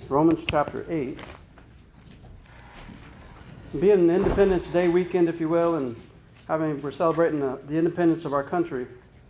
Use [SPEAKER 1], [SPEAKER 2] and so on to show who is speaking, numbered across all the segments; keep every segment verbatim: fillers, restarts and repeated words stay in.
[SPEAKER 1] Romans chapter eight. Being an Independence Day weekend, if you will, and having we're celebrating the, the independence of our country.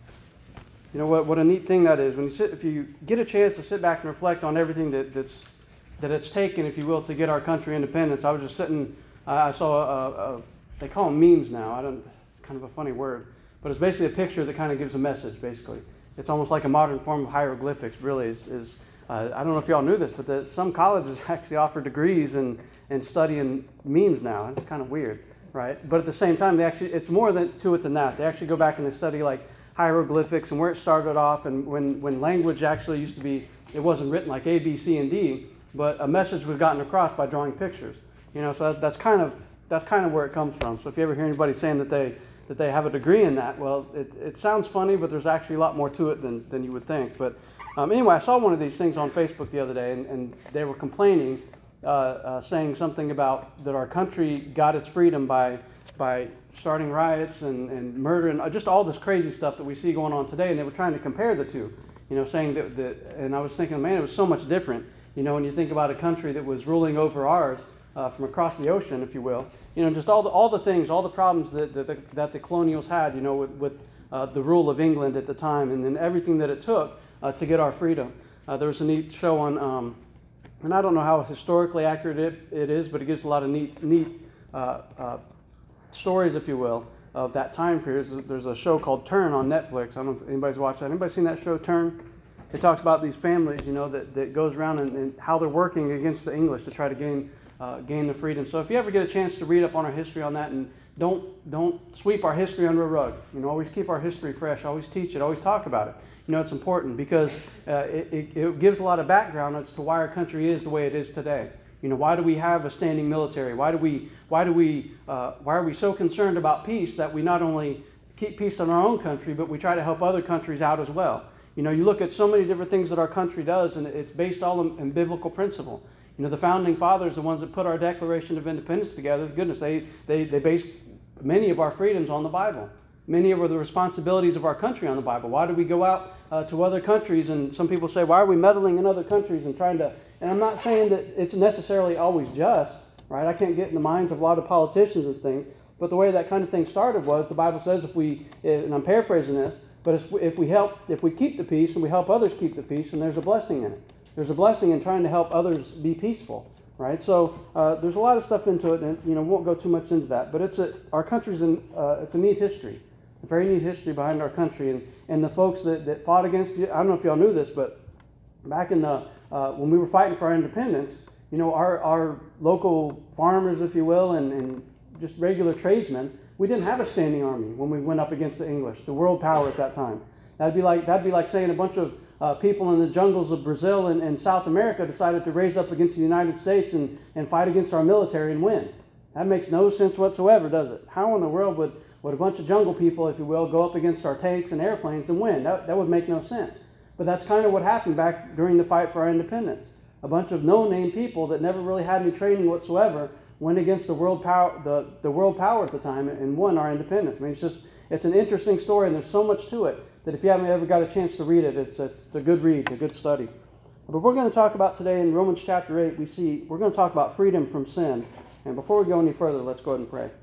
[SPEAKER 1] You know what? What a neat thing that is. When you sit, if you get a chance to sit back and reflect on everything that, that's that it's taken, if you will, to get our country independence. I was just sitting. Uh, I saw a, a they call them memes now. I don't. It's kind of a funny word, but it's basically a picture that kind of gives a message. Basically, it's almost like a modern form of hieroglyphics. Really, is is. Uh, I don't know if y'all knew this, but the, some colleges actually offer degrees in, in studying memes now. It's kind of weird, right? But at the same time, they actually it's more than, to it than that. They actually go back and they study like hieroglyphics and where it started off, and when, when language actually used to be, it wasn't written like A, B, C, and D, but a message was gotten across by drawing pictures. You know, so that, that's kind of that's kind of where it comes from. So if you ever hear anybody saying that they that they have a degree in that, well, it, it sounds funny, but there's actually a lot more to it than, than you would think. But Um, anyway, I saw one of these things on Facebook the other day, and, and they were complaining, uh, uh, saying something about that our country got its freedom by by starting riots and, and murder and just all this crazy stuff that we see going on today. And they were trying to compare the two, you know, saying that, that and I was thinking, man, it was so much different. You know, when you think about a country that was ruling over ours uh, from across the ocean, if you will, you know, just all the all the things, all the problems that that the, that the colonials had, you know, with, with uh, the rule of England at the time, and then everything that it took Uh, to get our freedom. Uh, there was a neat show on, um, and I don't know how historically accurate it, it is, but it gives a lot of neat, neat uh, uh, stories, if you will, of that time period. There's, there's a show called Turn on Netflix. I don't know if anybody's watched that. Anybody seen that show, Turn? It talks about these families, you know, that, that goes around and, and how they're working against the English to try to gain uh, gain the freedom. So if you ever get a chance to read up on our history on that, and don't don't sweep our history under a rug. You know, always keep our history fresh. Always teach it. Always talk about it. You know, it's important because uh, it, it, it gives a lot of background as to why our country is the way it is today. You know, why do we have a standing military? Why do we? Why do we? Uh, why are we so concerned about peace that we not only keep peace in our own country, but we try to help other countries out as well? You know, you look at so many different things that our country does, and it's based all in, in biblical principle. You know, the founding fathers, the ones that put our Declaration of Independence together, goodness, they they they based many of our freedoms on the Bible. Many of the responsibilities of our country on the Bible. Why do we go out uh, to other countries? And some people say, why are we meddling in other countries and trying to... And I'm not saying that it's necessarily always just, right? I can't get in the minds of a lot of politicians and things. But the way that kind of thing started was, the Bible says if we, and I'm paraphrasing this, but if we help, if we keep the peace and we help others keep the peace, then there's a blessing in it. There's a blessing in trying to help others be peaceful. Right, so uh, there's a lot of stuff into it, and you know, won't go too much into that. But it's a our country's in uh, it's a neat history, a very neat history behind our country, and, and the folks that, that fought against you. I don't know if y'all knew this, but back in the uh, when we were fighting for our independence, you know, our our local farmers, if you will, and, and just regular tradesmen, we didn't have a standing army when we went up against the English, the world power at that time. That'd be like that'd be like saying a bunch of Uh, people in the jungles of Brazil and, and South America decided to raise up against the United States and, and fight against our military and win. That makes no sense whatsoever, does it? How in the world would, would a bunch of jungle people, if you will, go up against our tanks and airplanes and win? That, that would make no sense. But that's kind of what happened back during the fight for our independence. A bunch of no-name people that never really had any training whatsoever went against the world power, the, the world power at the time, and won our independence. I mean, it's just it's an interesting story, and there's so much to it that if you haven't ever got a chance to read it, it's, it's a good read, a good study. But we're going to talk about today in Romans chapter eight, we see, we're going to talk about freedom from sin. And before we go any further, let's go ahead and pray.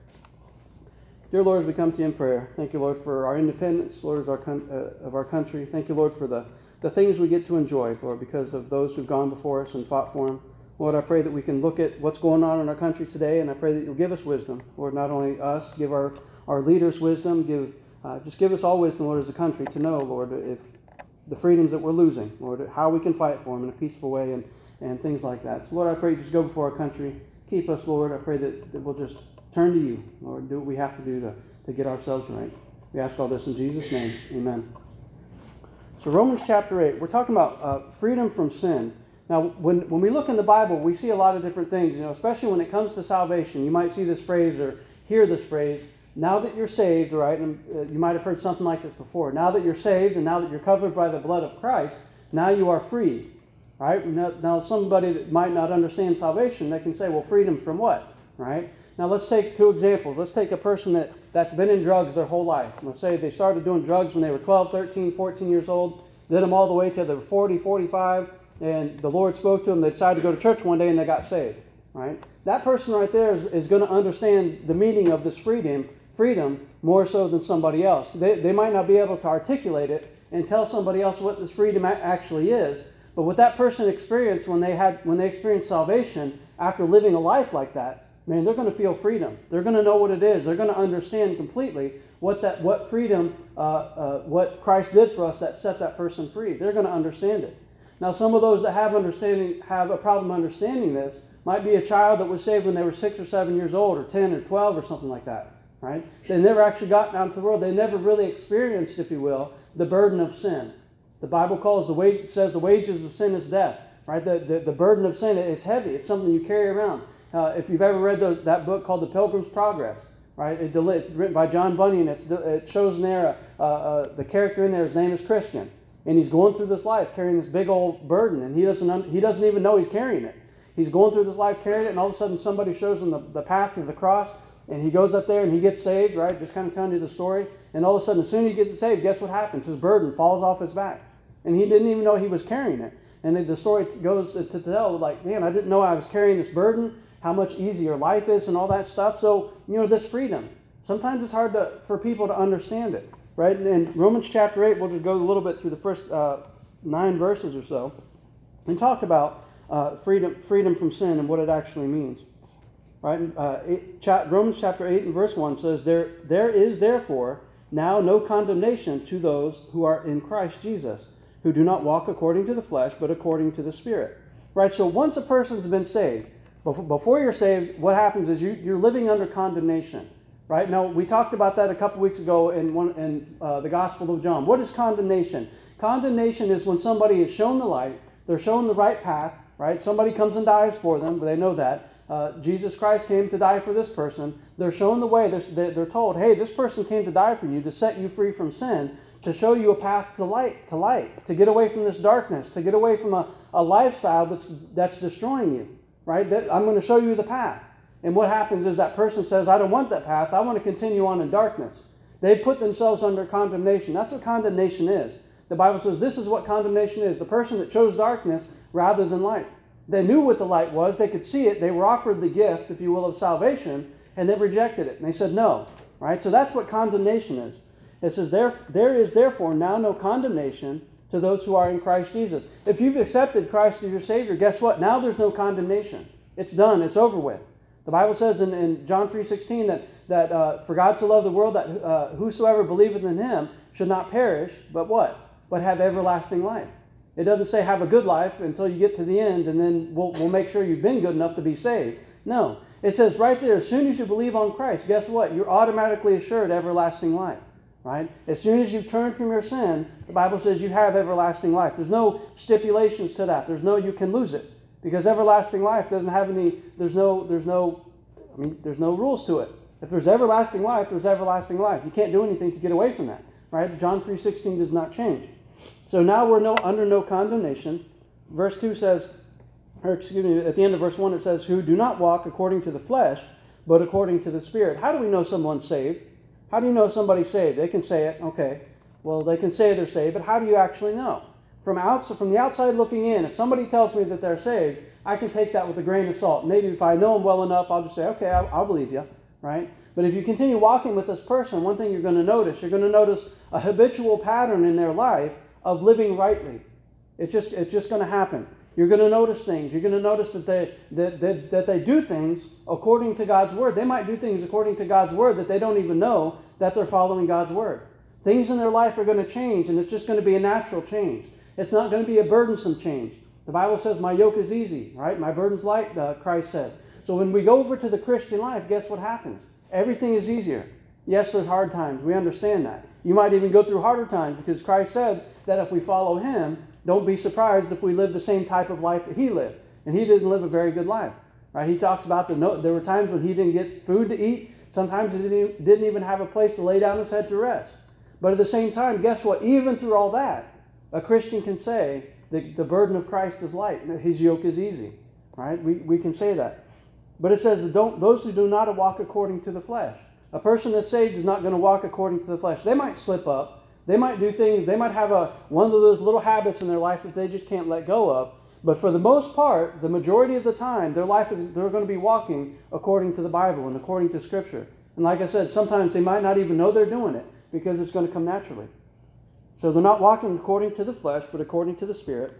[SPEAKER 1] Dear Lord, as we come to you in prayer, thank you, Lord, for our independence, Lord, as our, uh, of our country. Thank you, Lord, for the, the things we get to enjoy, Lord, because of those who've gone before us and fought for them. Lord, I pray that we can look at what's going on in our country today, and I pray that you'll give us wisdom. Lord, not only us, give our, our leaders wisdom, give Uh, just give us all wisdom, Lord, as a country to know, Lord, if the freedoms that we're losing, Lord, how we can fight for them in a peaceful way and, and things like that. So, Lord, I pray you just go before our country. Keep us, Lord. I pray that, that we'll just turn to you, Lord, do what we have to do to, to get ourselves right. We ask all this in Jesus' name. Amen. So Romans chapter eight, we're talking about uh, freedom from sin. Now, when, when we look in the Bible, we see a lot of different things, you know, especially when it comes to salvation. You might see this phrase or hear this phrase, now that you're saved, right, and uh, you might have heard something like this before. Now that you're saved and now that you're covered by the blood of Christ, now you are free, right? Now, now somebody that might not understand salvation, they can say, well, freedom from what, right? Now let's take two examples. Let's take a person that, that's been in drugs their whole life. Let's say they started doing drugs when they were twelve, thirteen, fourteen years old, did them all the way till they were forty, forty-five, and the Lord spoke to them. They decided to go to church one day and they got saved, right? That person right there is, is going to understand the meaning of this freedom, freedom more so than somebody else. They, they might not be able to articulate it and tell somebody else what this freedom actually is, but what that person experienced when they had when they experienced salvation after living a life like that, man, they're going to feel freedom. They're going to know what it is. They're going to understand completely what that what freedom, uh, uh, what Christ did for us that set that person free. They're going to understand it. Now, some of those that have understanding have a problem understanding this might be a child that was saved when they were six or seven years old, or ten or twelve, or something like that. Right? They never actually got out into the world. They never really experienced, if you will, the burden of sin. The Bible calls the wage says the wages of sin is death. Right? The the, the burden of sin, it's heavy. It's something you carry around. Uh, if you've ever read those, that book called The Pilgrim's Progress, right? It, it's written by John Bunyan. It's, it shows in there uh, uh, the character in there. His name is Christian, and he's going through this life carrying this big old burden, and he doesn't he doesn't even know he's carrying it. He's going through this life carrying it, and all of a sudden somebody shows him the, the path to the cross, and he goes up there and he gets saved. Right? Just kind of telling you the story. And all of a sudden, as soon as he gets saved, guess what happens? His burden falls off his back, and he didn't even know he was carrying it. And the story goes to tell, like, man, I didn't know I was carrying this burden. How much easier life is and all that stuff. So, you know, this freedom. Sometimes it's hard to, for people to understand it, right? And in Romans chapter eight, we'll just go a little bit through the first uh, nine verses or so and talk about uh, freedom freedom from sin and what it actually means, right? Uh, eight, cha- Romans chapter eight and verse one says, there, there is therefore now no condemnation to those who are in Christ Jesus, who do not walk according to the flesh, but according to the Spirit, right? So once a person's been saved, before you're saved, what happens is you, you're living under condemnation, right? Now, we talked about that a couple weeks ago in, one, in uh, the Gospel of John. What is condemnation? Condemnation is when somebody is shown the light, they're shown the right path, right? Somebody comes and dies for them, but they know that. Uh, Jesus Christ came to die for this person. They're shown the way. They're, they're told, hey, this person came to die for you, to set you free from sin, to show you a path to light, to light, to get away from this darkness, to get away from a, a lifestyle that's, that's destroying you. Right? That I'm going to show you the path. And what happens is that person says, I don't want that path. I want to continue on in darkness. They put themselves under condemnation. That's what condemnation is. The Bible says this is what condemnation is. The person that chose darkness rather than light. They knew what the light was. They could see it. They were offered the gift, if you will, of salvation, and they rejected it. And they said no. Right? So that's what condemnation is. It says, there, there is therefore now no condemnation to those who are in Christ Jesus. If you've accepted Christ as your Savior, guess what? Now there's no condemnation. It's done. It's over with. The Bible says in, in John three sixteen that, that uh, for God so loved the world that uh, whosoever believeth in Him should not perish, but what? But have everlasting life. It doesn't say have a good life until you get to the end and then we'll, we'll make sure you've been good enough to be saved. No. It says right there, as soon as you believe on Christ, guess what? You're automatically assured everlasting life. Right? As soon as you've turned from your sin, the Bible says you have everlasting life. There's no stipulations to that. There's no you can lose it. Because everlasting life doesn't have any, there's no, there's no, I mean, there's no rules to it. If there's everlasting life, there's everlasting life. You can't do anything to get away from that. Right? John three sixteen does not change. So now we're no under no condemnation. Verse two says, or excuse me, at the end of verse one it says, who do not walk according to the flesh, but according to the Spirit. How do we know someone's saved? How do you know somebody's saved? They can say it, okay. Well, they can say they're saved, but how do you actually know? From outside, from the outside looking in, if somebody tells me that they're saved, I can take that with a grain of salt. Maybe if I know them well enough, I'll just say, okay, I'll, I'll believe you, right? But if you continue walking with this person, one thing you're going to notice, you're going to notice a habitual pattern in their life of living rightly. It's just, it's just going to happen. You're going to notice things. You're going to notice that they that, that, that they do things according to God's Word. They might do things according to God's Word that they don't even know that they're following God's Word. Things in their life are going to change, and it's just going to be a natural change. It's not going to be a burdensome change. The Bible says, my yoke is easy, right? My burden's light, uh, Christ said. So when we go over to the Christian life, guess what happens? Everything is easier. Yes, there's hard times. We understand that. You might even go through harder times because Christ said that if we follow Him, don't be surprised if we live the same type of life that He lived. And He didn't live a very good life. Right? He talks about the no, there were times when He didn't get food to eat. Sometimes He didn't, didn't even have a place to lay down His head to rest. But at the same time, guess what? Even through all that, a Christian can say that the burden of Christ is light. His yoke is easy. Right? We, we can say that. But it says, that don't, those who do not walk according to the flesh. A person that's saved is not going to walk according to the flesh. They might slip up. They might do things. They might have a one of those little habits in their life that they just can't let go of. But for the most part, the majority of the time, their life is, they're going to be walking according to the Bible and according to Scripture. And like I said, sometimes they might not even know they're doing it because it's going to come naturally. So they're not walking according to the flesh, but according to the Spirit.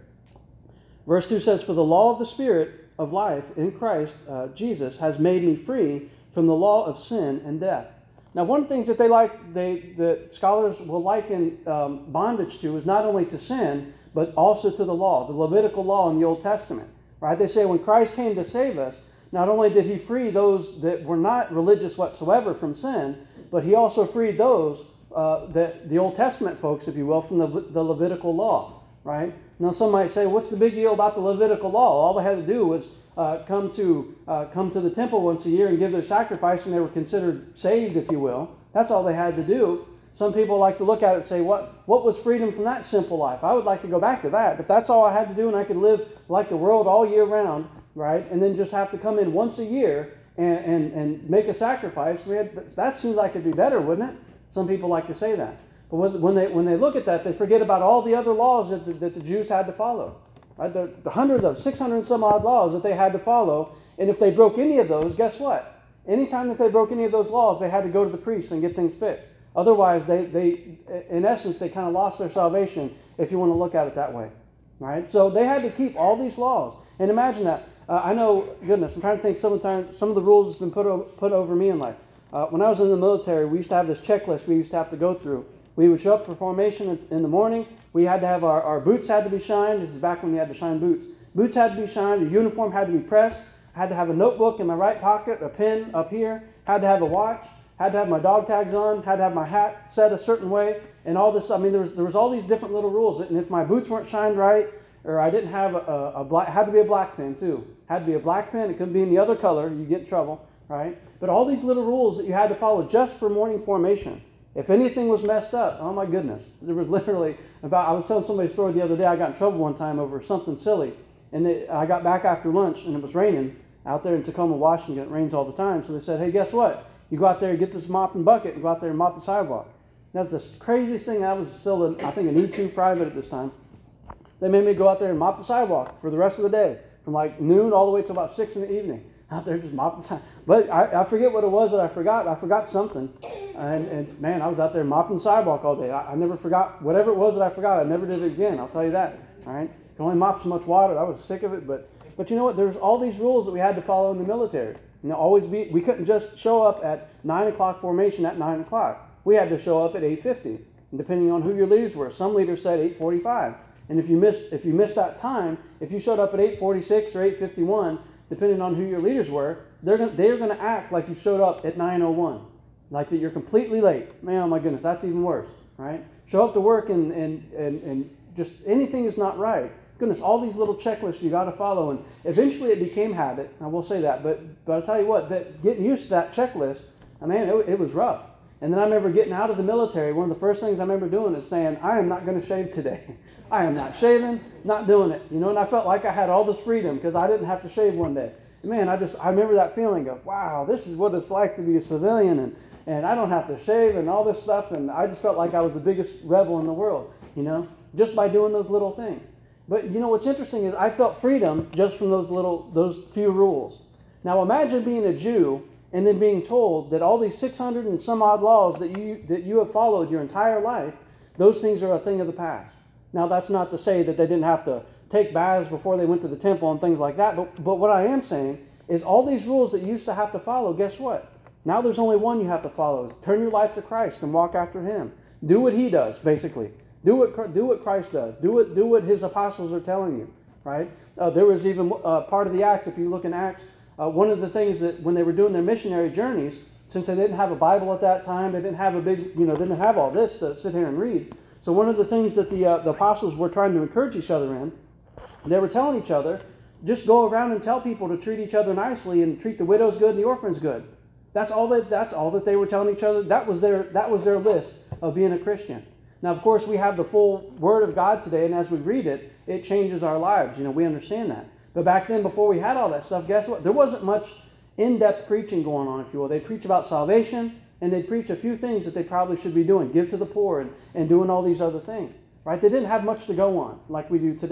[SPEAKER 1] Verse two says, "For the law of the Spirit of life in Christ uh, Jesus has made me free from the law of sin and death." Now, one of the things that they like, they that scholars will liken um, bondage to is not only to sin, but also to the law, the Levitical law in the Old Testament. Right? They say when Christ came to save us, not only did he free those that were not religious whatsoever from sin, but he also freed those uh, that the Old Testament folks, if you will, from the, the Levitical law. Right? Now, some might say, "What's the big deal about the Levitical law? All they had to do was uh, come to uh, come to the temple once a year and give their sacrifice, and they were considered saved, if you will. That's all they had to do." Some people like to look at it and say, "What what was freedom from that simple life? I would like to go back to that. If that's all I had to do, and I could live like the world all year round, right, and then just have to come in once a year and and, and make a sacrifice, we had, that seems like it'd be better, wouldn't it?" Some people like to say that. But when they when they look at that, they forget about all the other laws that the, that the Jews had to follow. Right? The, the hundreds of, six hundred and some odd laws that they had to follow. And if they broke any of those, guess what? Anytime that they broke any of those laws, they had to go to the priest and get things fixed. Otherwise, they, they in essence, they kind of lost their salvation, if you want to look at it that way. Right? So they had to keep all these laws. And imagine that. Uh, I know, goodness, I'm trying to think sometimes some of the rules that's been put, o- put over me in life. Uh, when I was in the military, we used to have this checklist we used to have to go through. We would show up for formation in the morning. We had to have our, our boots had to be shined. This is back when we had to shine boots. Boots had to be shined. The uniform had to be pressed. I had to have a notebook in my right pocket, a pen up here. Had to have a watch. Had to have my dog tags on. Had to have my hat set a certain way. And all this. I mean, there was there was all these different little rules. And if my boots weren't shined right, or I didn't have a, a black, had to be a black pen too. Had to be a black pen. It couldn't be in the other color. You get in trouble, right? But all these little rules that you had to follow just for morning formation. If anything was messed up, oh my goodness, there was literally about, I was telling somebody a story the other day, I got in trouble one time over something silly, and they, I got back after lunch, and it was raining out there in Tacoma, Washington. It rains all the time, so they said, "Hey, guess what? You go out there and get this mop and bucket, and go out there and mop the sidewalk." That's the craziest thing. I was still, in, I think, an E two private at this time. They made me go out there and mop the sidewalk for the rest of the day, from like noon all the way to about six in the evening. Out there just mopping the sidewalk. But I, I forget what it was that I forgot. I forgot something. And, and man, I was out there mopping the sidewalk all day. I, I never forgot, whatever it was that I forgot, I never did it again. I'll tell you that. All right? Can only mop so much water. I was sick of it. But but you know what? There's all these rules that we had to follow in the military. You know, always be, we couldn't just show up at nine o'clock formation at nine o'clock. We had to show up at eight fifty. And depending on who your leaders were. Some leaders said eight forty-five. And if you missed, if you missed that time, if you showed up at eight forty-six or eight fifty-one, depending on who your leaders were, they're going they're going to act like you showed up at nine oh one. Like that you're completely late. Man, oh my goodness, that's even worse, right? Show up to work and, and, and, and just anything is not right. Goodness, all these little checklists you got to follow. And eventually it became habit. I will say that. But but I'll tell you what, that getting used to that checklist, I mean, it, it was rough. And then I remember getting out of the military. One of the first things I remember doing is saying, I am not going to shave today. I am not shaving, not doing it. You know, and I felt like I had all this freedom because I didn't have to shave one day. And man, I just, I remember that feeling of, wow, this is what it's like to be a civilian and, and I don't have to shave and all this stuff. And I just felt like I was the biggest rebel in the world, you know, just by doing those little things. But you know, what's interesting is I felt freedom just from those little, those few rules. Now imagine being a Jew and then being told that all these six hundred and some odd laws that you that you have followed your entire life, those things are a thing of the past. Now that's not to say that they didn't have to take baths before they went to the temple and things like that, but, but what I am saying is all these rules that you used to have to follow, guess what? Now there's only one you have to follow. Turn your life to Christ and walk after Him. Do what He does, basically. Do what do what Christ does. Do what, do what His apostles are telling you, right? Uh, there was even uh, part of the Acts, if you look in Acts, Uh, one of the things that when they were doing their missionary journeys, since they didn't have a Bible at that time, they didn't have a big, you know, didn't have all this to sit here and read. So one of the things that the, uh, the apostles were trying to encourage each other in, they were telling each other, just go around and tell people to treat each other nicely and treat the widows good and the orphans good. That's all that that's all that they were telling each other. That was their that was their list of being a Christian. Now, of course, we have the full Word of God today, and as we read it, it changes our lives. You know, we understand that. But back then, before we had all that stuff, guess what? There wasn't much in-depth preaching going on, if you will. They'd preach about salvation, and they'd preach a few things that they probably should be doing. Give to the poor and, and doing all these other things. Right? They didn't have much to go on like we do today.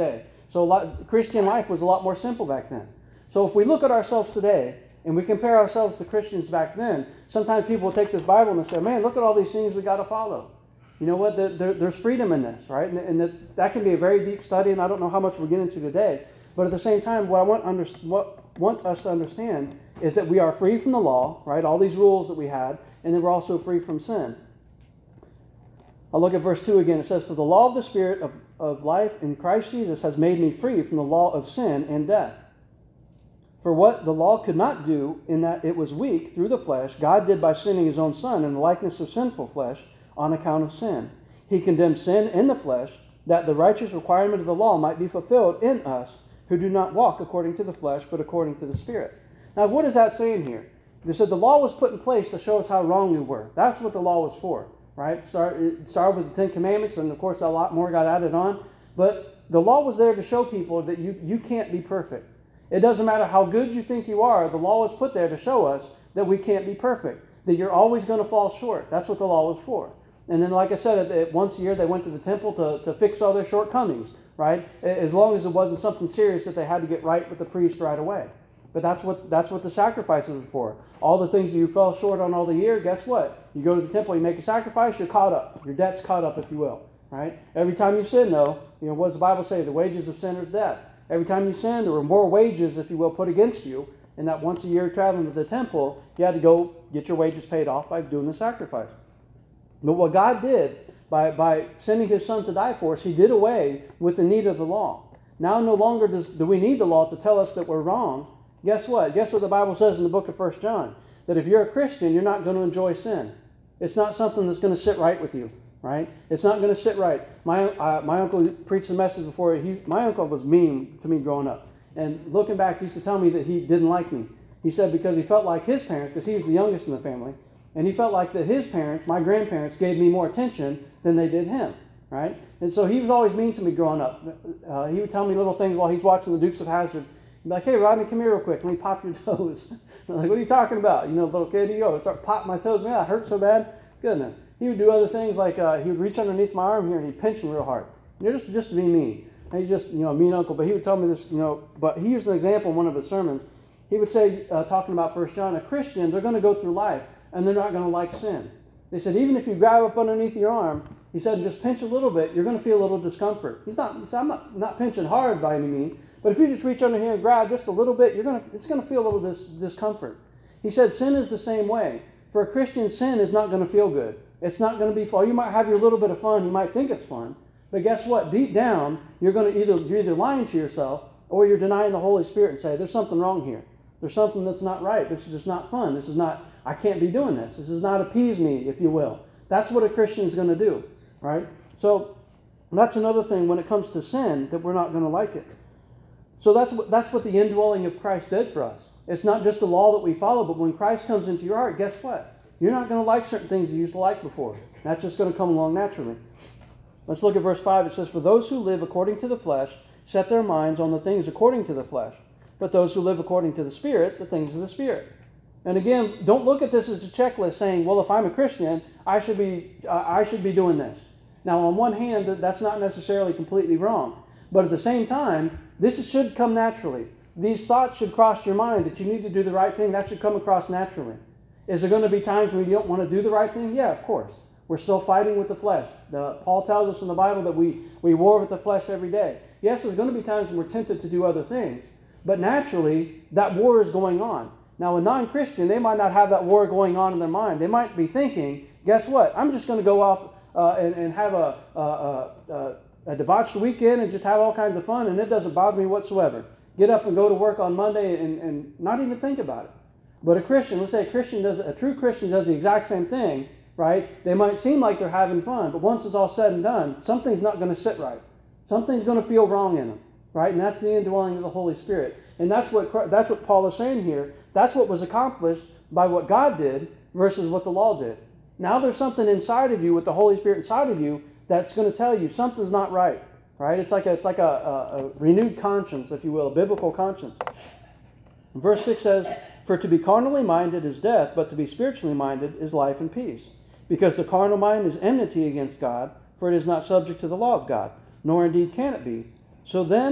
[SPEAKER 1] So a lot, Christian life was a lot more simple back then. So if we look at ourselves today and we compare ourselves to Christians back then, sometimes people will take this Bible and say, man, look at all these things we got to follow. You know what? There, there, there's freedom in this, right? And, and that, that can be a very deep study, and I don't know how much we'll get into today. But at the same time, what I want, under, what want us to understand is that we are free from the law, right? All these rules that we had, and then we're also free from sin. I'll look at verse two again. It says, for the law of the Spirit of, of life in Christ Jesus has made me free from the law of sin and death. For what the law could not do, in that it was weak through the flesh, God did by sending his own Son in the likeness of sinful flesh on account of sin. He condemned sin in the flesh, that the righteous requirement of the law might be fulfilled in us, who do not walk according to the flesh, but according to the Spirit. Now, what is that saying here? They said the law was put in place to show us how wrong we were. That's what the law was for, right? Start, it started with the Ten Commandments, and of course a lot more got added on. But the law was there to show people that you, you can't be perfect. It doesn't matter how good you think you are. The law was put there to show us that we can't be perfect, that you're always going to fall short. That's what the law was for. And then, like I said, once a year they went to the temple to, to fix all their shortcomings, right? As long as it wasn't something serious that they had to get right with the priest right away. But that's what that's what the sacrifices were for. All the things that you fell short on all the year, guess what? You go to the temple, you make a sacrifice, you're caught up. Your debt's caught up, if you will, right? Every time you sin, though, you know, what does the Bible say? The wages of sin is death. Every time you sin, there were more wages, if you will, put against you. And that once a year traveling to the temple, you had to go get your wages paid off by doing the sacrifice. But what God did by, by sending his Son to die for us, he did away with the need of the law. Now no longer does, do we need the law to tell us that we're wrong. Guess what? Guess what the Bible says in the book of First John? That if you're a Christian, you're not going to enjoy sin. It's not something that's going to sit right with you, right? It's not going to sit right. My uh, my uncle preached a message before. He, my uncle was mean to me growing up. And looking back, he used to tell me that he didn't like me. He said because he felt like his parents, because he was the youngest in the family, and he felt like that his parents, my grandparents, gave me more attention than they did him, right? And so he was always mean to me growing up. Uh, he would tell me little things while he's watching the Dukes of Hazzard. He'd be like, hey, Rodney, come here real quick. Let me pop your toes. I'm like, what are you talking about? You know, little kid, you go, start popping my toes. Man, that hurt so bad. Goodness. He would do other things like uh, he would reach underneath my arm here and he'd pinch me real hard. You know, just, just to be mean. And he's just, you know, a mean uncle. But he would tell me this, you know, but he used an example in one of his sermons. He would say, uh, talking about First John, a Christian, they're going to go through life and they're not going to like sin. They said, even if you grab up underneath your arm, he said, just pinch a little bit, you're going to feel a little discomfort. He's not, he said, I'm not, not pinching hard by any means, but if you just reach under here and grab just a little bit, you're going to, it's going to feel a little dis, discomfort. He said, sin is the same way. For a Christian, sin is not going to feel good. It's not going to be fun. You might have your little bit of fun. You might think it's fun. But guess what? Deep down, you're going to either, you're either lying to yourself or you're denying the Holy Spirit and say, there's something wrong here. There's something that's not right. This is just not fun. This is not, I can't be doing this. This does not appease me, if you will. That's what a Christian is going to do, right? So that's another thing when it comes to sin, that we're not going to like it. So that's what, that's what the indwelling of Christ did for us. It's not just the law that we follow, but when Christ comes into your heart, guess what? You're not going to like certain things you used to like before. That's just going to come along naturally. Let's look at verse five. It says, for those who live according to the flesh set their minds on the things according to the flesh, but those who live according to the Spirit, the things of the Spirit. And again, don't look at this as a checklist saying, well, if I'm a Christian, I should be uh, I should be doing this. Now, on one hand, that's not necessarily completely wrong. But at the same time, this should come naturally. These thoughts should cross your mind that you need to do the right thing. That should come across naturally. Is there going to be times when you don't want to do the right thing? Yeah, of course. We're still fighting with the flesh. The, Paul tells us in the Bible that we, we war with the flesh every day. Yes, there's going to be times when we're tempted to do other things. But naturally, that war is going on. Now, a non-Christian, they might not have that war going on in their mind. They might be thinking, guess what? I'm just going to go off uh, and, and have a, a, a, a debauched weekend and just have all kinds of fun, and it doesn't bother me whatsoever. Get up and go to work on Monday and, and not even think about it. But a Christian, let's say a Christian does, a true Christian does the exact same thing, right? They might seem like they're having fun, but once it's all said and done, something's not going to sit right. Something's going to feel wrong in them, right? And that's the indwelling of the Holy Spirit. And that's what that's what Paul is saying here. That's what was accomplished by what God did versus what the law did. Now there's something inside of you with the Holy Spirit inside of you that's going to tell you something's not right, right? It's like a, it's like a, a, a renewed conscience, if you will, a biblical conscience. Verse six says, for to be carnally minded is death, but to be spiritually minded is life and peace. Because the carnal mind is enmity against God, for it is not subject to the law of God, nor indeed can it be. So then,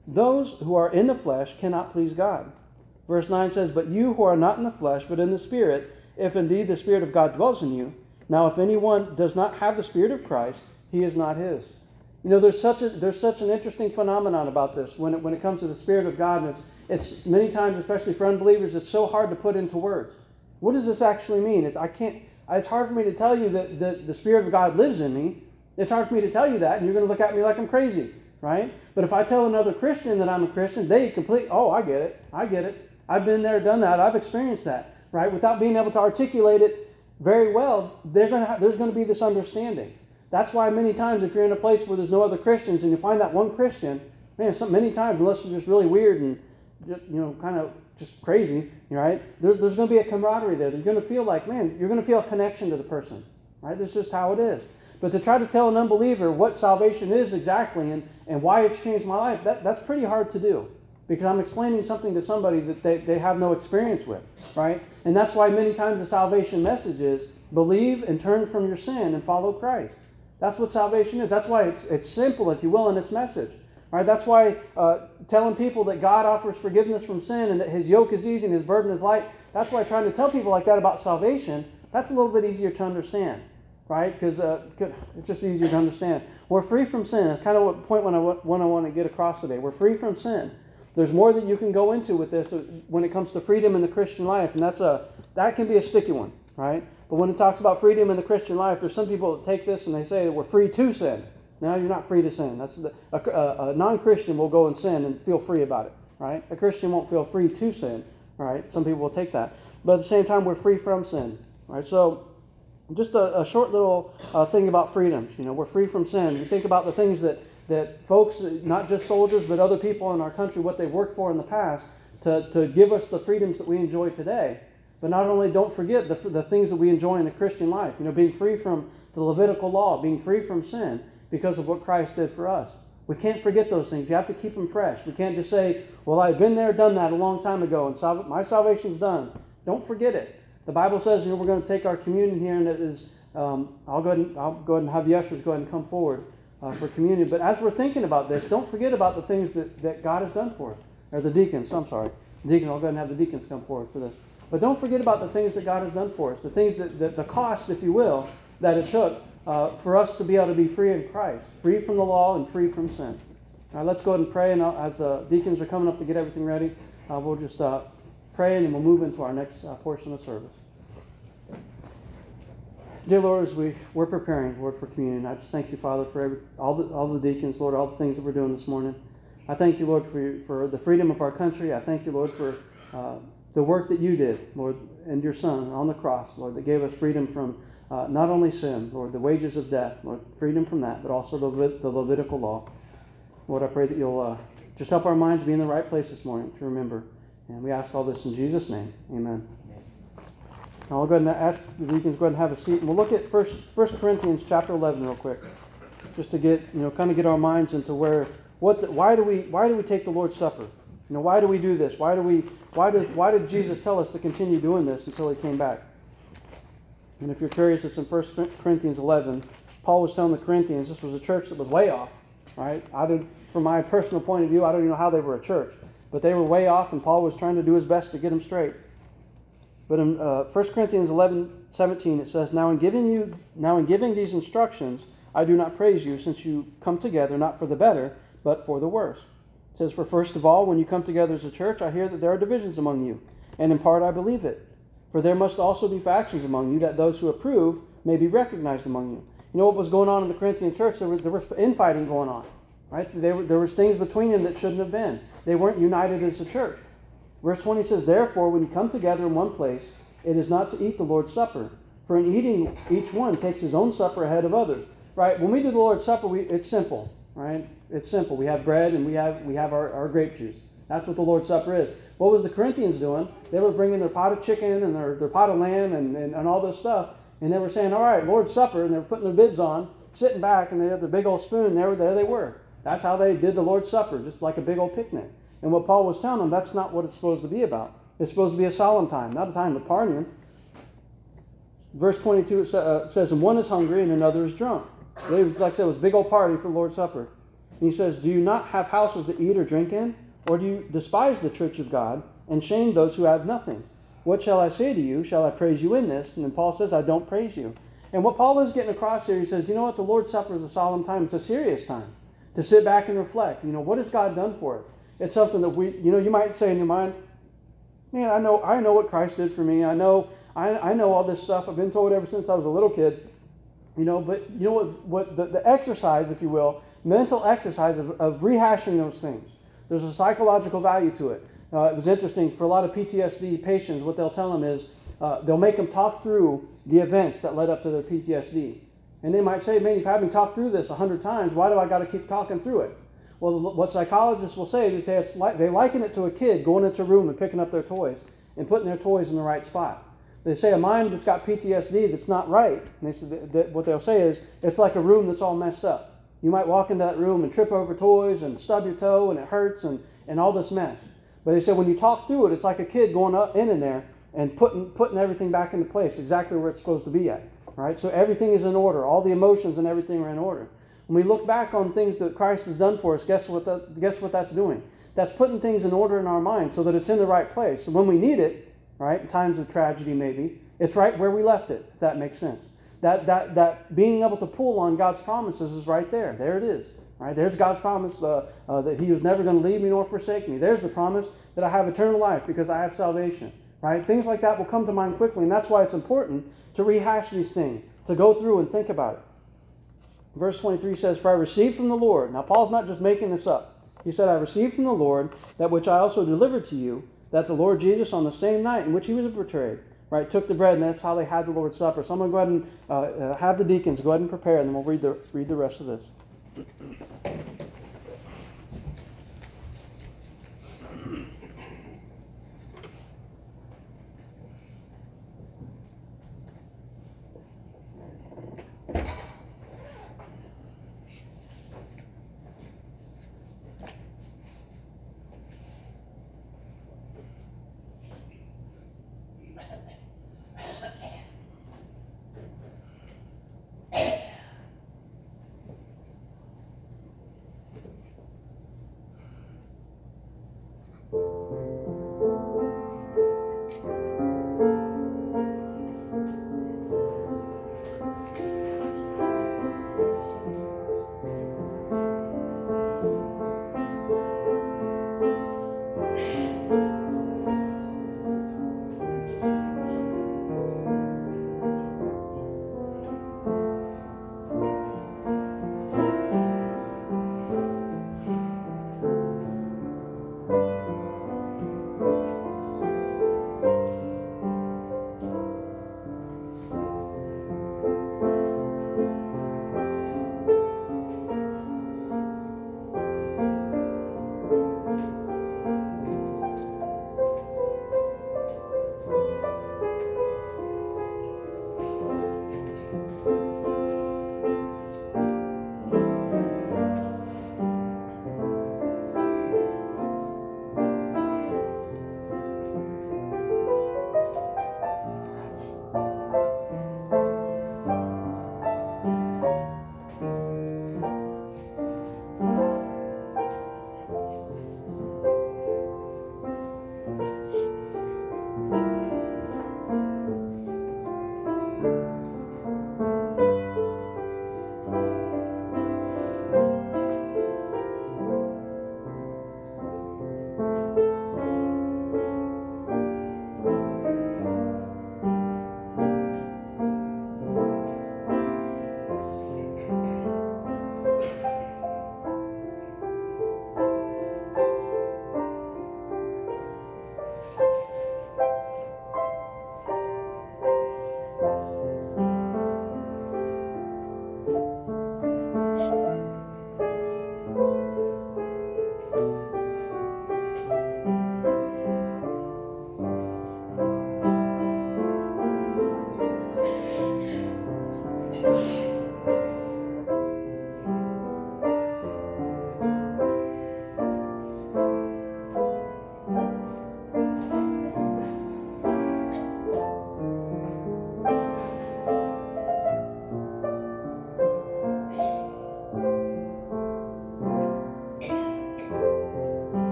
[SPEAKER 1] Those who are in the flesh cannot please God. Verse nine says, but you who are not in the flesh, but in the Spirit, if indeed the Spirit of God dwells in you. Now if anyone does not have the Spirit of Christ, he is not his. You know, there's such a there's such an interesting phenomenon about this when it, when it comes to the Spirit of God. And it's, it's many times, especially for unbelievers, it's so hard to put into words. What does this actually mean? It's I can't. It's hard for me to tell you that, that the Spirit of God lives in me. It's hard for me to tell you that, and you're going to look at me like I'm crazy, right? But if I tell another Christian that I'm a Christian, they complete. Oh, I get it. I get it. I've been there, done that. I've experienced that, right? Without being able to articulate it very well, they're going to have, there's going to be this understanding. That's why many times if you're in a place where there's no other Christians and you find that one Christian, man, some, many times, unless you're just really weird and, just, you know, kind of just crazy, right? There, there's going to be a camaraderie there. You're going to feel like, man, you're going to feel a connection to the person, right? That's just how it is. But to try to tell an unbeliever what salvation is exactly and, and why it's changed my life, that, that's pretty hard to do. Because I'm explaining something to somebody that they, they have no experience with, right? And that's why many times the salvation message is believe and turn from your sin and follow Christ. That's what salvation is. That's why it's it's simple, if you will, in its message. Right? That's why uh, telling people that God offers forgiveness from sin and that His yoke is easy and His burden is light, that's why trying to tell people like that about salvation, that's a little bit easier to understand. Right? Because uh, it's just easier to understand. We're free from sin. That's kind of what point when I, what I want to get across today. We're free from sin. There's more that you can go into with this when it comes to freedom in the Christian life, and that's a that can be a sticky one, right? But when it talks about freedom in the Christian life, there's some people that take this and they say that we're free to sin. No, you're not free to sin. That's the, a, a, a non-Christian will go and sin and feel free about it, right? A Christian won't feel free to sin, right? Some people will take that, but at the same time, we're free from sin, right? So, just a, a short little uh, thing about freedoms. You know, we're free from sin. You think about the things that that folks, not just soldiers, but other people in our country, what they've worked for in the past to, to give us the freedoms that we enjoy today. But not only don't forget the, the things that we enjoy in the Christian life, you know, being free from the Levitical law, being free from sin because of what Christ did for us. We can't forget those things. You have to keep them fresh. We can't just say, well, I've been there, done that a long time ago, and sal- my salvation's done. Don't forget it. The Bible says, you know, we're going to take our communion here, and it is, um, I'll go ahead and, I'll go ahead and have the ushers go ahead and come forward. Uh, for communion. But as we're thinking about this, don't forget about the things that, that God has done for us. Or the deacons, I'm sorry. The deacon, I'll go ahead and have the deacons come forward for this. But don't forget about the things that God has done for us. The things that, that the cost, if you will, that it took uh, for us to be able to be free in Christ. Free from the law and free from sin. All right, let's go ahead and pray. And I'll, as the deacons are coming up to get everything ready, uh, we'll just uh, pray and then we'll move into our next uh, portion of service. Dear Lord, as we, we're preparing, Lord, for communion, I just thank you, Father, for every, all the all the deacons, Lord, all the things that we're doing this morning. I thank you, Lord, for for the freedom of our country. I thank you, Lord, for uh, the work that you did, Lord, and your Son on the cross, Lord, that gave us freedom from uh, not only sin, Lord, the wages of death, Lord, freedom from that, but also the, the Levitical law. Lord, I pray that you'll uh, just help our minds be in the right place this morning to remember. And we ask all this in Jesus' name. Amen. I'll go ahead and ask the deacons to go ahead and have a seat. And we'll look at First First Corinthians chapter eleven real quick, just to get you know kind of get our minds into where what the, why do we why do we take the Lord's Supper? You know, why do we do this? Why do we why does why did Jesus tell us to continue doing this until He came back? And if you're curious, it's in First Corinthians eleven. Paul was telling the Corinthians this was a church that was way off, right? I did, from my personal point of view, I don't even know how they were a church, but they were way off, and Paul was trying to do his best to get them straight. But in uh, First Corinthians eleven seventeen, it says, Now in giving you, now in giving these instructions, I do not praise you, since you come together not for the better, but for the worse. It says, For first of all, when you come together as a church, I hear that there are divisions among you, and in part I believe it. For there must also be factions among you, that those who approve may be recognized among you. You know what was going on in the Corinthian church? There was, there was infighting going on, right? There, were, there was things between them that shouldn't have been. They weren't united as a church. Verse twenty says, Therefore, when you come together in one place, it is not to eat the Lord's Supper. For in eating, each one takes his own supper ahead of others. Right? When we do the Lord's Supper, we, it's simple. Right? It's simple. We have bread and we have we have our, our grape juice. That's what the Lord's Supper is. What was the Corinthians doing? They were bringing their pot of chicken and their, their pot of lamb and, and, and all this stuff. And they were saying, all right, Lord's Supper. And they were putting their bibs on, sitting back, and they had their big old spoon. There, there they were. That's how they did the Lord's Supper, just like a big old picnic. And what Paul was telling them, that's not what it's supposed to be about. It's supposed to be a solemn time, not a time of partying. Verse twenty-two it sa- uh, says, And one is hungry and another is drunk. They, like I said, it was a big old party for the Lord's Supper. And he says, do you not have houses to eat or drink in? Or do you despise the church of God and shame those who have nothing? What shall I say to you? Shall I praise you in this? And then Paul says, I don't praise you. And what Paul is getting across here, he says, you know what? The Lord's Supper is a solemn time. It's a serious time to sit back and reflect. You know, what has God done for us? It's something that we, you know, you might say in your mind, man, I know I know what Christ did for me. I know I, I know all this stuff. I've been told ever since I was a little kid. You know, but you know what, what the, the exercise, if you will, mental exercise of, of rehashing those things. There's a psychological value to it. Uh, it was interesting for a lot of P T S D patients, what they'll tell them is uh, they'll make them talk through the events that led up to their P T S D. And they might say, man, you've had me talk through this a hundred times. Why do I got to keep talking through it? Well, what psychologists will say, they say it's like, they liken it to a kid going into a room and picking up their toys and putting their toys in the right spot. They say a mind that's got P T S D that's not right, and they say that, that what they'll say is it's like a room that's all messed up. You might walk into that room and trip over toys and stub your toe and it hurts and, and all this mess. But they say when you talk through it, it's like a kid going up in in there and putting putting everything back into place, exactly where it's supposed to be at. All right, so everything is in order. All the emotions and everything are in order. When we look back on things that Christ has done for us, guess what? That, guess what that's doing? That's putting things in order in our mind so that it's in the right place. So when we need it, right, in times of tragedy maybe, it's right where we left it, if that makes sense. That that that being able to pull on God's promises is right there. There it is. Right? There's God's promise uh, uh, that He was never going to leave me nor forsake me. There's the promise that I have eternal life because I have salvation. Right? Things like that will come to mind quickly, and that's why it's important to rehash these things, to go through and think about it. Verse twenty-three says, for I received from the Lord. Now Paul's not just making this up. He said, I received from the Lord that which I also delivered to you, that the Lord Jesus on the same night in which He was betrayed, right, took the bread, and that's how they had the Lord's Supper. So I'm going to go ahead and uh, uh, have the deacons go ahead and prepare, and then we'll read the read the rest of this.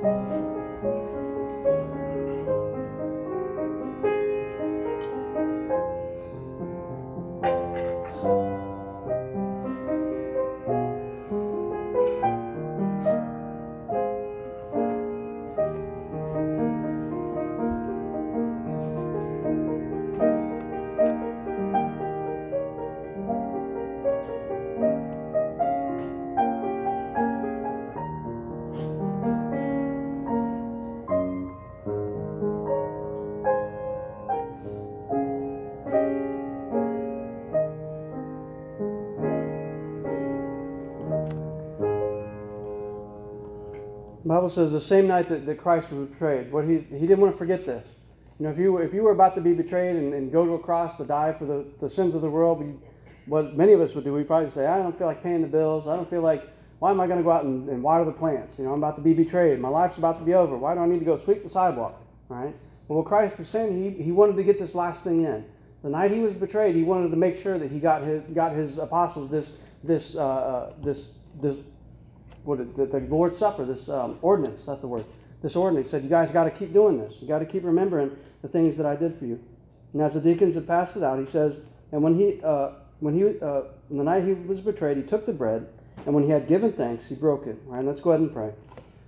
[SPEAKER 1] The Bible says the same night that, that Christ was betrayed, what he he didn't want to forget this. You know, if you were, if you were about to be betrayed and, and go to a cross to die for the, the sins of the world, we, what many of us would do, we'd probably say, I don't feel like paying the bills. I don't feel like, why am I going to go out and, and water the plants? You know, I'm about to be betrayed. My life's about to be over. Why do I need to go sweep the sidewalk? Right? Well, what Christ is saying, he, he wanted to get this last thing in. The night he was betrayed, he wanted to make sure that he got his got his apostles this this uh, uh, this this what it, the, the Lord's Supper, this um, ordinance. That's the word. This ordinance. He said, you guys got to keep doing this. You got to keep remembering the things that I did for you. And as the deacons had passed it out, he says, and when he uh, when he uh, the night he was betrayed, he took the bread, and when he had given thanks, he broke it. All right, let's go ahead and pray.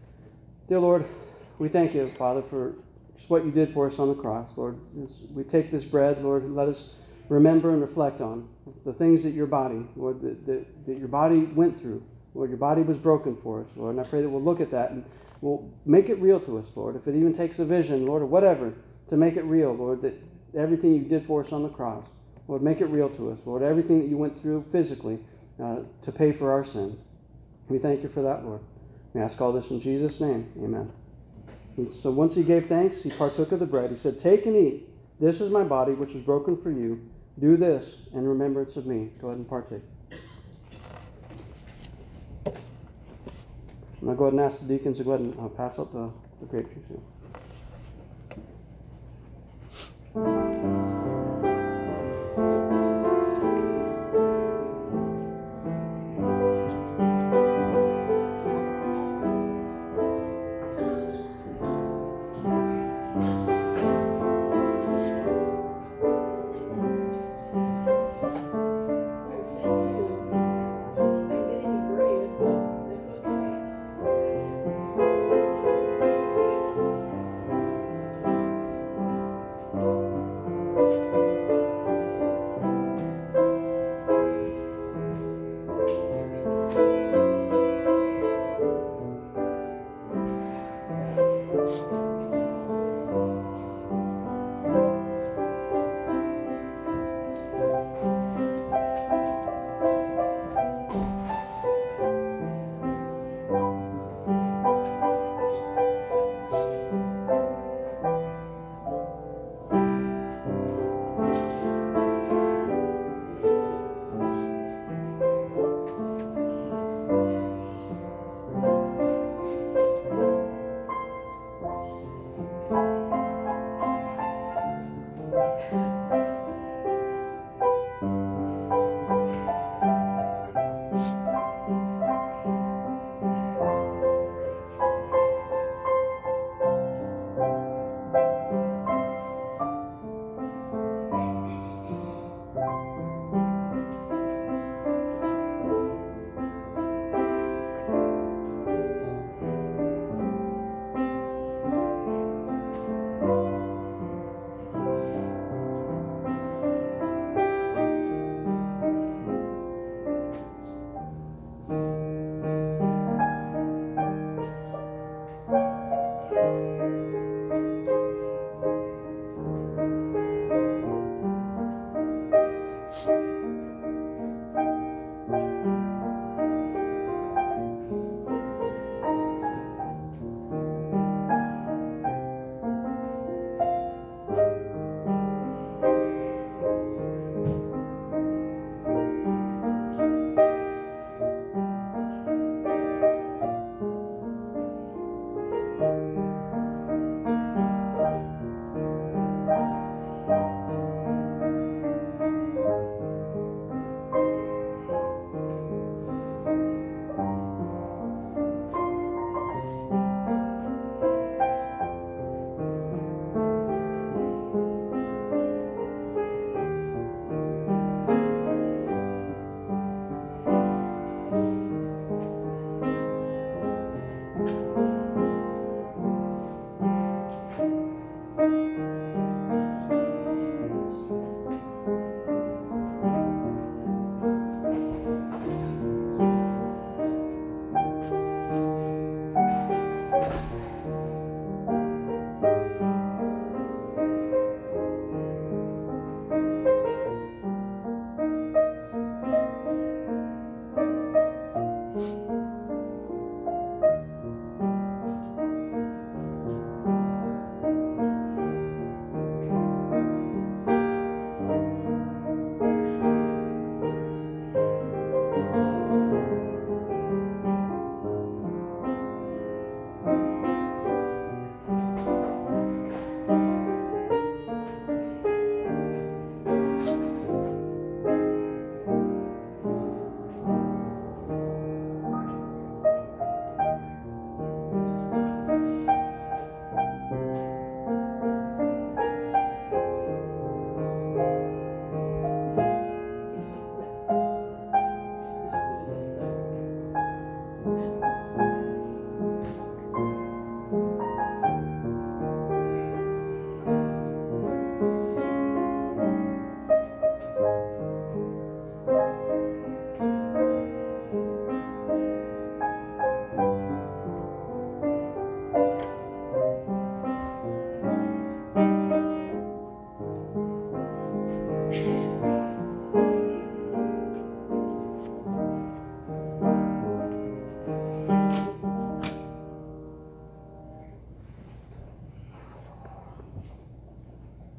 [SPEAKER 1] Dear Lord, we thank you, Father, for just what you did for us on the cross, Lord. As we take this bread, Lord, let us remember and reflect on the things that your body, Lord, that, that, that your body went through. Lord, your body was broken for us, Lord. And I pray that we'll look at that and we'll make it real to us, Lord. If it even takes a vision, Lord, or whatever, to make it real, Lord, that everything you did for us on the cross, Lord, make it real to us, Lord. Everything that you went through physically uh, to pay for our sin. We thank you for that, Lord. We ask all this in Jesus' name. Amen. And so once he gave thanks, he partook of the bread. He said, take and eat. This is my body, which is broken for you. Do this in remembrance of me. Go ahead and partake. And I'll go ahead and ask the deacons to go ahead and uh, pass out the, the grape juice here.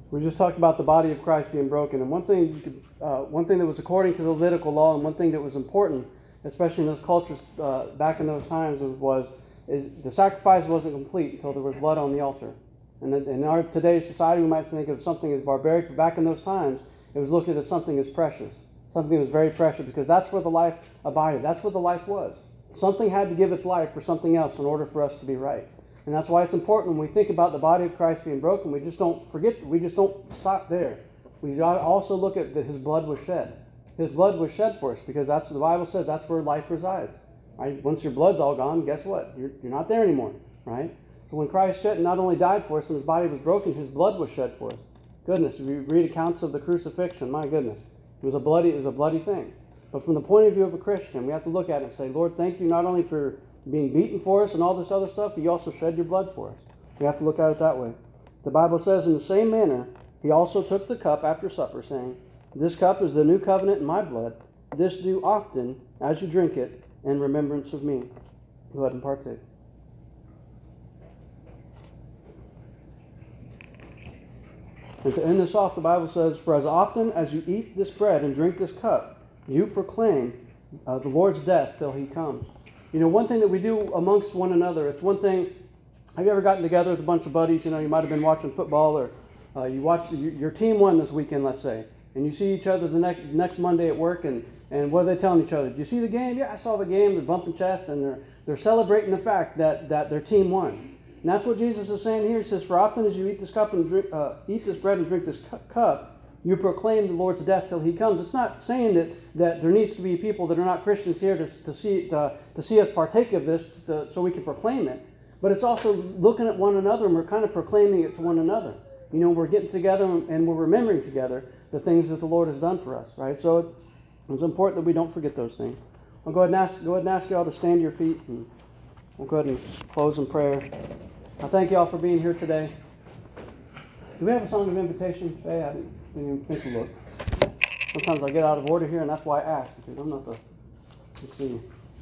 [SPEAKER 1] We just talked about the body of Christ being broken, and one thing, you could, uh, one thing that was according to the Levitical law, and one thing that was important, especially in those cultures uh, back in those times, was, was is the sacrifice wasn't complete until there was blood on the altar. And in our today's society, we might think of something as barbaric, but back in those times, it was looked at as something as precious, something that was very precious, because that's where the life abided. That's where the life was. Something had to give its life for something else in order for us to be right. And that's why it's important when we think about the body of Christ being broken, we just don't forget, we just don't stop there. We also look at that his blood was shed. His blood was shed for us, because that's what the Bible says, that's where life resides. Right? Once your blood's all gone, guess what? You're, you're not there anymore. Right? So when Christ shed, not only died for us and his body was broken, his blood was shed for us. Goodness, if you read accounts of the crucifixion, my goodness, it was a bloody, it was a bloody thing. But from the point of view of a Christian, we have to look at it and say, Lord, thank you not only for being beaten for us and all this other stuff, but you also shed your blood for us. We have to look at it that way. The Bible says, in the same manner, he also took the cup after supper, saying, this cup is the new covenant in my blood. This do often, as you drink it, in remembrance of me. Go ahead and partake. And to end this off, the Bible says, for as often as you eat this bread and drink this cup, you proclaim uh, the Lord's death till he comes. You know, one thing that we do amongst one another, it's one thing, have you ever gotten together with a bunch of buddies? You know, you might have been watching football, or uh, you watch, you, your team won this weekend, let's say, and you see each other the next next Monday at work, and, and what are they telling each other? Did you see the game? Yeah, I saw the game. They're bumping chests, and they're, they're celebrating the fact that, that their team won. And that's what Jesus is saying here. He says, for often as you eat this cup and drink, uh, eat this bread and drink this cu- cup, you proclaim the Lord's death till he comes. It's not saying that, that there needs to be people that are not Christians here to, to, see, to, to see us partake of this to, so we can proclaim it. But it's also looking at one another, and we're kind of proclaiming it to one another. You know, we're getting together and we're remembering together the things that the Lord has done for us, right? So it's important that we don't forget those things. I'll go ahead and ask, go ahead and ask you all to stand to your feet, and we'll go ahead and close in prayer. I thank you all for being here today. Do we have a song of invitation? Hey, I didn't, didn't even think to look. Sometimes I get out of order here, and that's why I ask, because I'm not the, let's see.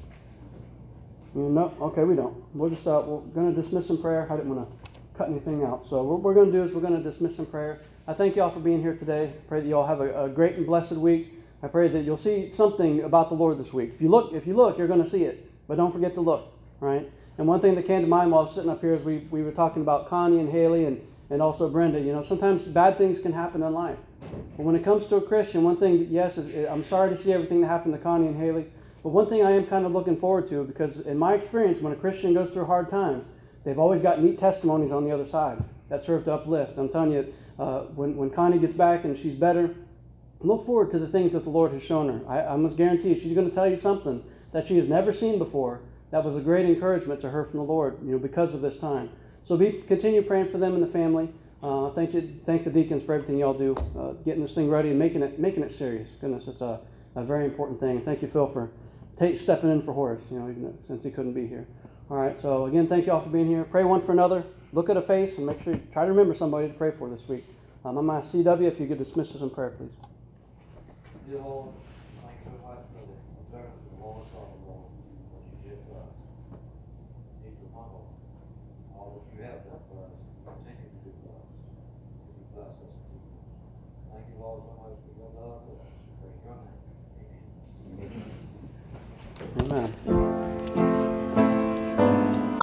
[SPEAKER 1] You know, okay, we don't. We'll just, uh, we're going to dismiss in prayer. I didn't want to cut anything out. So what we're going to do is we're going to dismiss in prayer. I thank you all for being here today. Pray that you all have a, a great and blessed week. I pray that you'll see something about the Lord this week. If you look, if you look, you're going to see it. But don't forget to look, right? And one thing that came to mind while I was sitting up here is we, we were talking about Connie and Haley and, and also Brenda. You know, sometimes bad things can happen in life. But when it comes to a Christian, one thing, yes, is, I'm sorry to see everything that happened to Connie and Haley. But one thing I am kind of looking forward to, because in my experience, when a Christian goes through hard times, they've always got neat testimonies on the other side that serve to uplift. I'm telling you, uh, when, when Connie gets back and she's better, look forward to the things that the Lord has shown her. I, I must guarantee you, she's going to tell you something that she has never seen before. That was a great encouragement to her from the Lord, you know, because of this time. So be continue praying for them and the family. Uh, thank you, thank the deacons for everything y'all do, uh, getting this thing ready and making it making it serious. Goodness, it's a, a very important thing. Thank you, Phil, for take, stepping in for Horace, you know, even since he couldn't be here. All right, so again, thank you all for being here. Pray one for another. Look at a face and make sure you try to remember somebody to pray for this week. Um, I'm my C W. If you could dismiss us in prayer, please.
[SPEAKER 2] Dear Lord, thank you so much for the observance of the Lord's Supper, Lord, what you did for us. Need to humble all that you have done for us, continue to do for us. You bless us. Thank you, Lord, so much for your love for us. Praise your name. Amen.
[SPEAKER 1] Amen.